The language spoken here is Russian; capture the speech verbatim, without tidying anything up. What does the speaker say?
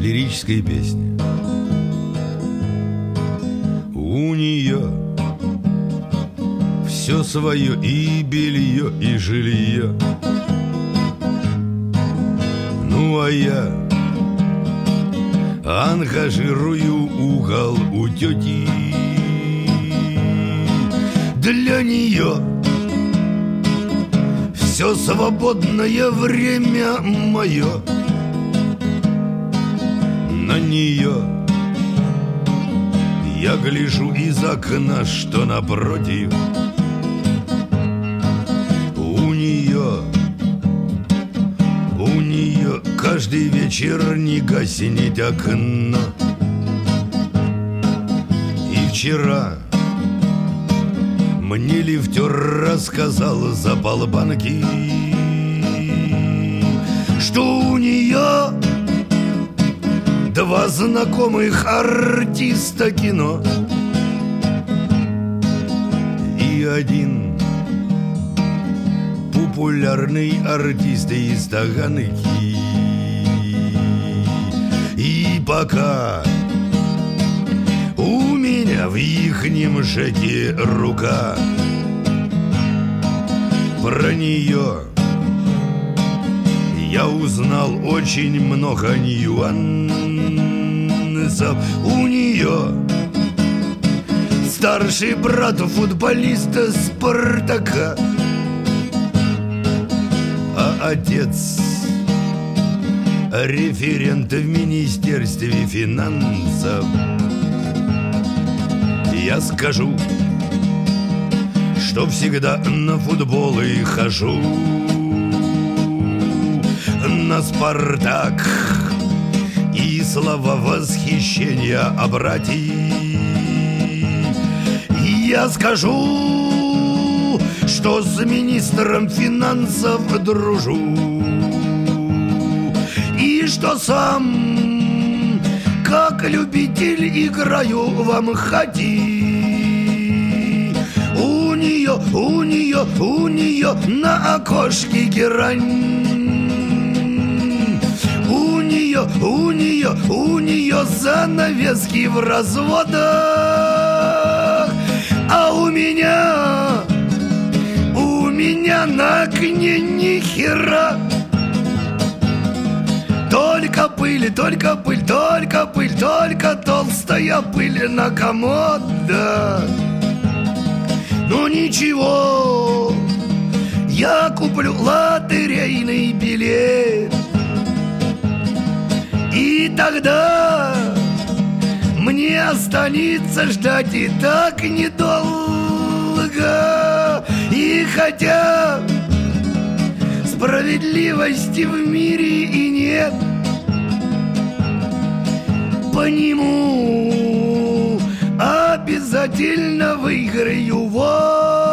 лирической песни. У нее все свое, и белье, и жилье. Ну а я ангажирую угол у тети. Для нее все свободное время мое. На нее я гляжу из окна, что напротив. У нее, у нее каждый вечер не гаснет окно. И вчера мне лифтер рассказал за полбанки, что у нее два знакомых артиста кино. И один популярный артист из Таганки. И пока у меня в ихнем жеке рука, про нее я узнал очень много нюансов. У нее старший брат футболиста Спартака, а отец референт в Министерстве финансов. Я скажу, что всегда на футбол и хожу, на Спартак, и слова восхищения о брате. Я скажу, что с министром финансов дружу, и что сам, как любитель, играю в Амхати. У нее, у нее, у нее на окошке герань. У нее, у нее, у нее занавески в разводах. А у меня, у меня на окне ни хера. Только пыль, только пыль, только пыль, только толстая пыль на комода. Ну ничего, я куплю лотерейный билет, и тогда мне останется ждать и так недолго. И хотя справедливости в мире и нет, по нему обязательно выиграю. Вот.